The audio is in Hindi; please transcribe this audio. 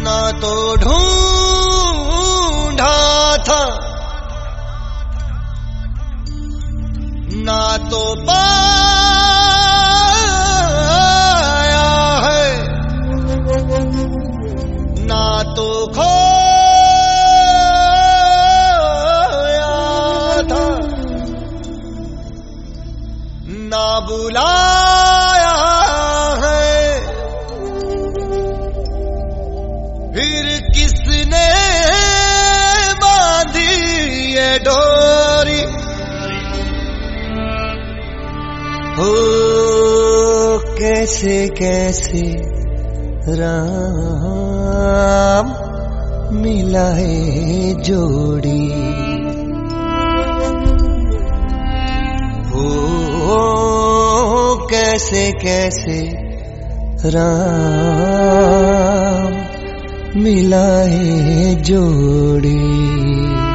ना तो ढूंढा था ना तो पाया है, ना तो खोया था, ना बुलाया है। फिर किसने बांधी ये डोरी, हो कैसे कैसे राम मिला है जोड़ी, हो कैसे कैसे राम मिला है जोड़ी।